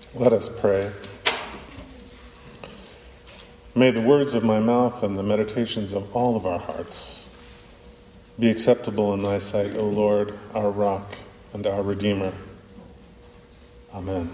Let us pray. May the words of my mouth and the meditations of all of our hearts be acceptable in thy sight, O Lord, our rock and our Redeemer. Amen.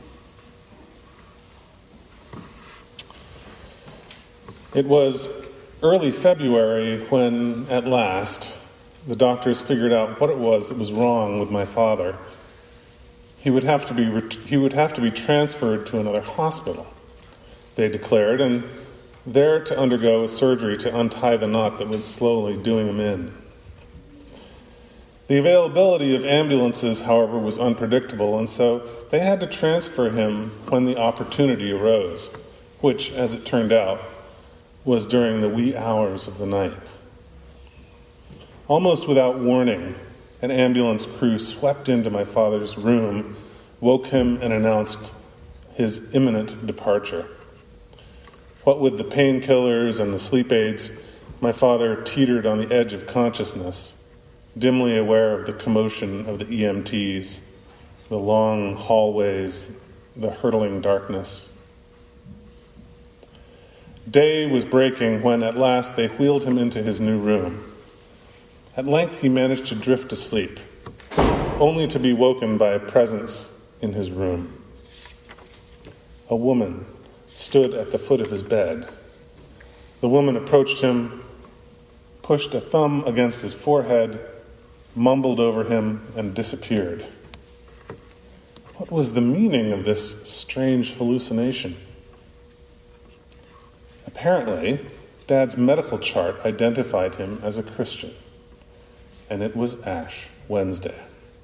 It was early February when, at last, the doctors figured out what it was that was wrong with my father. He would have to be transferred to another hospital, they declared, and there to undergo a surgery to untie the knot that was slowly doing him in. The availability of ambulances, however, was unpredictable, and so they had to transfer him when the opportunity arose, which, as it turned out, was during the wee hours of the night. Almost without warning, an ambulance crew swept into my father's room, woke him, and announced his imminent departure. What with the painkillers and the sleep aids, my father teetered on the edge of consciousness, dimly aware of the commotion of the EMTs, the long hallways, the hurtling darkness. Day was breaking when at last they wheeled him into his new room. At length he managed to drift asleep, only to be woken by a presence in his room. A woman stood at the foot of his bed. The woman approached him, pushed a thumb against his forehead, mumbled over him, and disappeared. What was the meaning of this strange hallucination? Apparently, Dad's medical chart identified him as a Christian, and it was Ash Wednesday.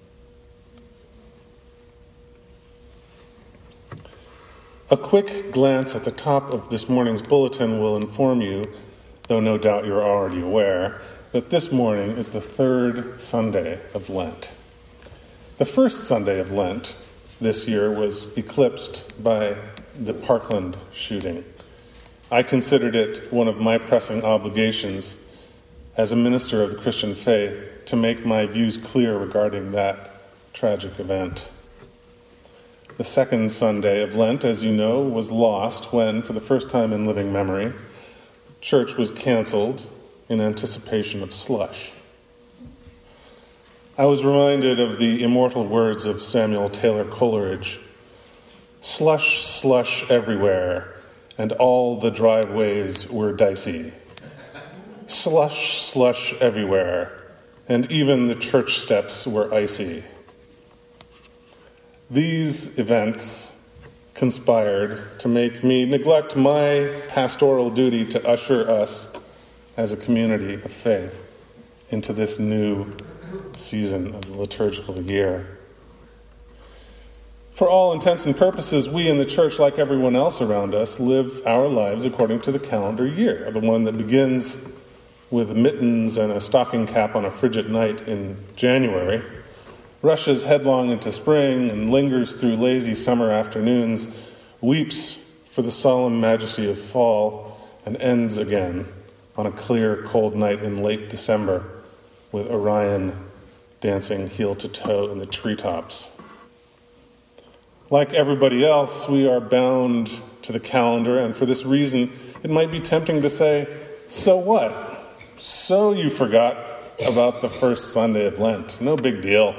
A quick glance at the top of this morning's bulletin will inform you, though no doubt you're already aware, that this morning is the third Sunday of Lent. The first Sunday of Lent this year was eclipsed by the Parkland shooting. I considered it one of my pressing obligations as a minister of the Christian faith to make my views clear regarding that tragic event. The second Sunday of Lent, as you know, was lost when, for the first time in living memory, church was canceled in anticipation of slush. I was reminded of the immortal words of Samuel Taylor Coleridge, "Slush, slush everywhere, and all the driveways were dicey. Slush, slush everywhere, and even the church steps were icy." These events conspired to make me neglect my pastoral duty to usher us as a community of faith into this new season of the liturgical year. For all intents and purposes, we in the church, like everyone else around us, live our lives according to the calendar year, the one that begins with mittens and a stocking cap on a frigid night in January, rushes headlong into spring and lingers through lazy summer afternoons, weeps for the solemn majesty of fall, and ends again on a clear, cold night in late December with Orion dancing heel to toe in the treetops. Like everybody else, we are bound to the calendar, and for this reason, it might be tempting to say, so what? So you forgot about the first Sunday of Lent. No big deal.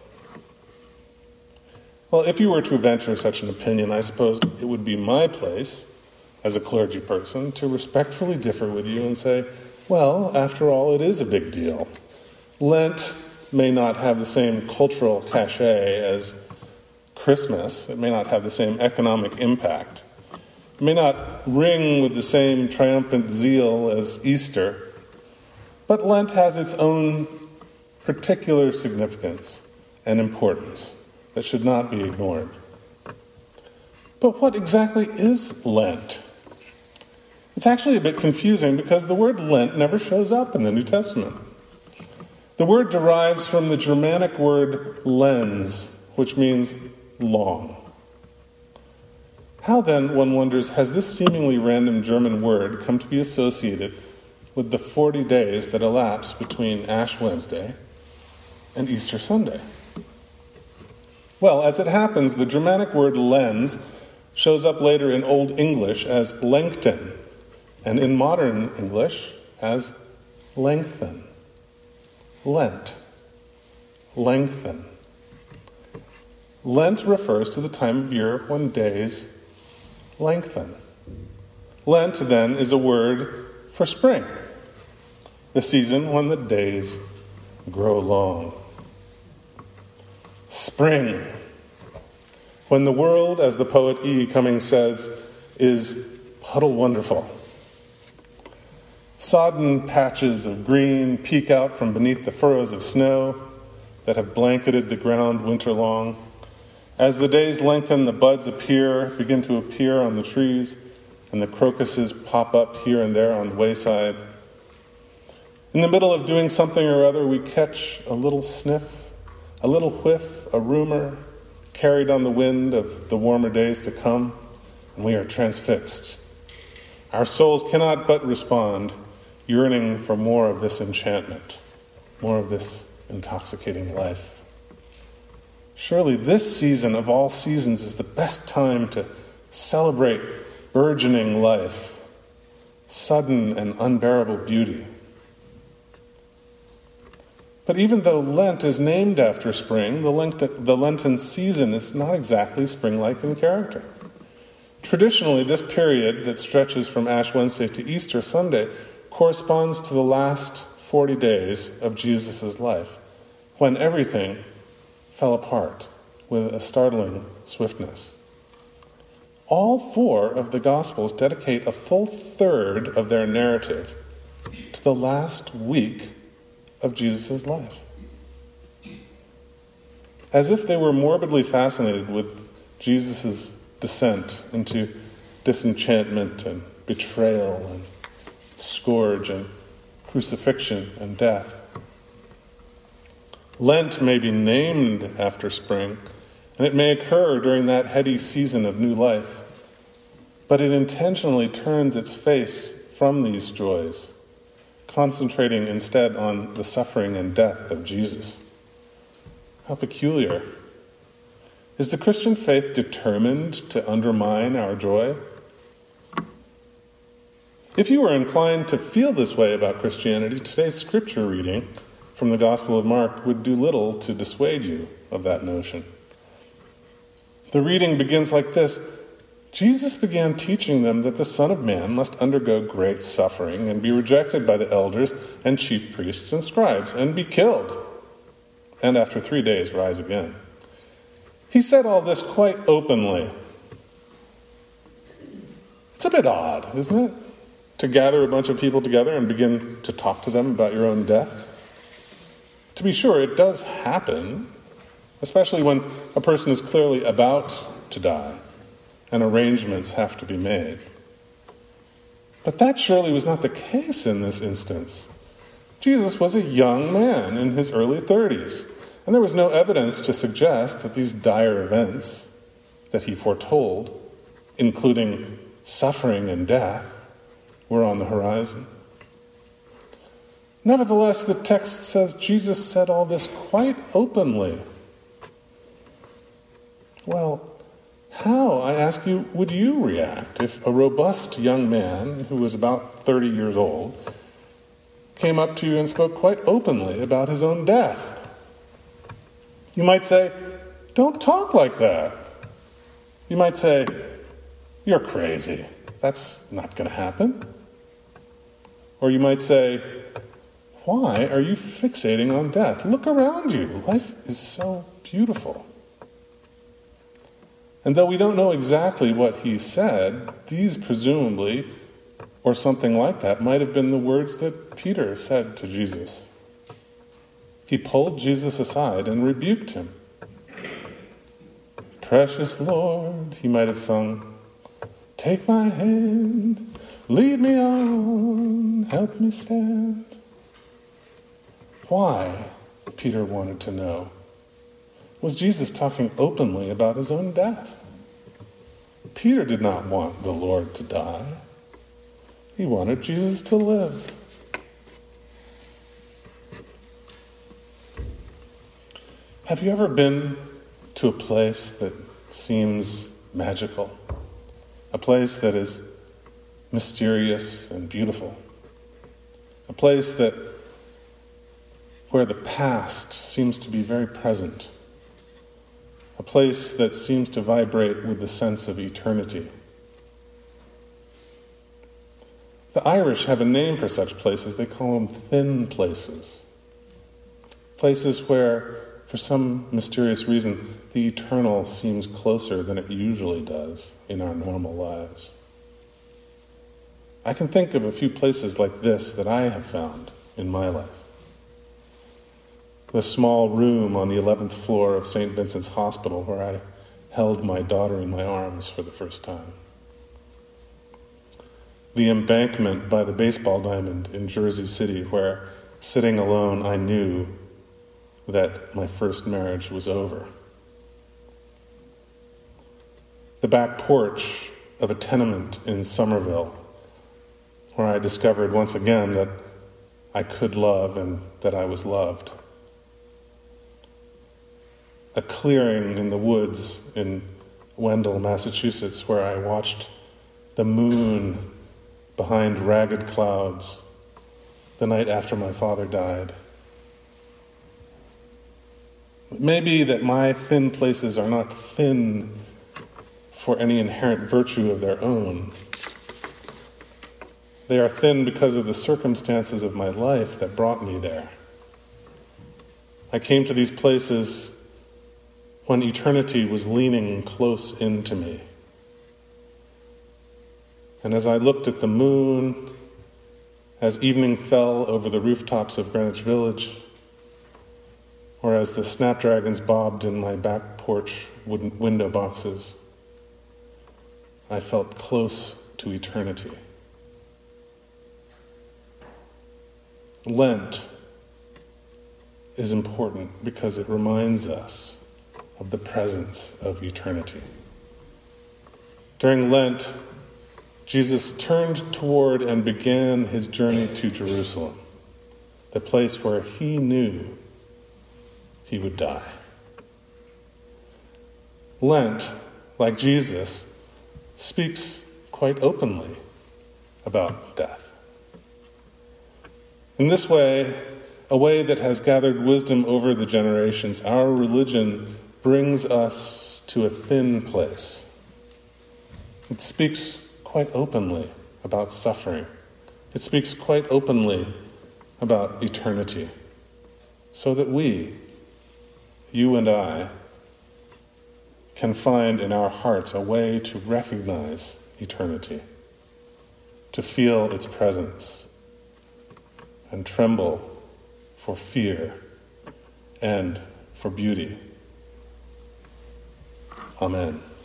Well, if you were to venture such an opinion, I suppose it would be my place, as a clergy person, to respectfully differ with you and say, well, after all, it is a big deal. Lent may not have the same cultural cachet as Christmas. It may not have the same economic impact. It may not ring with the same triumphant zeal as Easter. But Lent has its own particular significance and importance that should not be ignored. But what exactly is Lent? It's actually a bit confusing because the word Lent never shows up in the New Testament. The word derives from the Germanic word lens, which means long. How then, one wonders, has this seemingly random German word come to be associated with the 40 days that elapse between Ash Wednesday and Easter Sunday? Well, as it happens, the Germanic word lens shows up later in Old English as lengthen, and in modern English as lengthen. Lent. Lengthen. Lent refers to the time of year when days lengthen. Lent, then, is a word for spring, the season when the days grow long. Spring, when the world, as the poet E. Cummings says, is puddle wonderful. Sodden patches of green peek out from beneath the furrows of snow that have blanketed the ground winter long. As the days lengthen, the buds begin to appear on the trees, and the crocuses pop up here and there on the wayside. In the middle of doing something or other, we catch a little sniff, a little whiff, a rumor, carried on the wind of the warmer days to come, and we are transfixed. Our souls cannot but respond, yearning for more of this enchantment, more of this intoxicating life. Surely this season of all seasons is the best time to celebrate burgeoning life, sudden and unbearable beauty. But even though Lent is named after spring, the Lenten season is not exactly spring-like in character. Traditionally, this period that stretches from Ash Wednesday to Easter Sunday corresponds to the last 40 days of Jesus' life, when everything fell apart with a startling swiftness. All four of the Gospels dedicate a full third of their narrative to the last week of Jesus' life. As if they were morbidly fascinated with Jesus' descent into disenchantment and betrayal and scourge and crucifixion and death. Lent may be named after spring, and it may occur during that heady season of new life, but it intentionally turns its face from these joys, concentrating instead on the suffering and death of Jesus. How peculiar. Is the Christian faith determined to undermine our joy? If you were inclined to feel this way about Christianity, today's scripture reading from the Gospel of Mark would do little to dissuade you of that notion. The reading begins like this: Jesus began teaching them that the Son of Man must undergo great suffering and be rejected by the elders and chief priests and scribes and be killed, and after 3 days rise again. He said all this quite openly. It's a bit odd, isn't it, to gather a bunch of people together and begin to talk to them about your own death? To be sure, it does happen, especially when a person is clearly about to die and arrangements have to be made. But that surely was not the case in this instance. Jesus was a young man in his early 30s, and there was no evidence to suggest that these dire events that he foretold, including suffering and death, were on the horizon. Nevertheless, the text says Jesus said all this quite openly. Well, how, I ask you, would you react if a robust young man who was about 30 years old came up to you and spoke quite openly about his own death? You might say, "Don't talk like that." You might say, "You're crazy. That's not going to happen." Or you might say, "Why are you fixating on death? Look around you. Life is so beautiful." And though we don't know exactly what he said, these presumably, or something like that, might have been the words that Peter said to Jesus. He pulled Jesus aside and rebuked him. "Precious Lord," he might have sung, "take my hand, lead me on, help me stand." Why, Peter wanted to know, was Jesus talking openly about his own death? Peter did not want the Lord to die. He wanted Jesus to live. Have you ever been to a place that seems magical, a place that is mysterious and beautiful, a place where the past seems to be very present, a place that seems to vibrate with the sense of eternity. The Irish have a name for such places. They call them thin places. Places where, for some mysterious reason, the eternal seems closer than it usually does in our normal lives. I can think of a few places like this that I have found in my life. The small room on the 11th floor of St. Vincent's Hospital where I held my daughter in my arms for the first time. The embankment by the baseball diamond in Jersey City where, sitting alone, I knew that my first marriage was over. The back porch of a tenement in Somerville where I discovered once again that I could love and that I was loved. A clearing in the woods in Wendell, Massachusetts, where I watched the moon behind ragged clouds the night after my father died. It may be that my thin places are not thin for any inherent virtue of their own. They are thin because of the circumstances of my life that brought me there. I came to these places when eternity was leaning close into me. And as I looked at the moon, as evening fell over the rooftops of Greenwich Village, or as the snapdragons bobbed in my back porch wooden window boxes, I felt close to eternity. Lent is important because it reminds us of the presence of eternity. During Lent, Jesus turned toward and began his journey to Jerusalem, the place where he knew he would die. Lent, like Jesus, speaks quite openly about death. In this way, a way that has gathered wisdom over the generations, our religion brings us to a thin place. It speaks quite openly about suffering. It speaks quite openly about eternity, so that we, you and I, can find in our hearts a way to recognize eternity, to feel its presence, and tremble for fear and for beauty. Amen.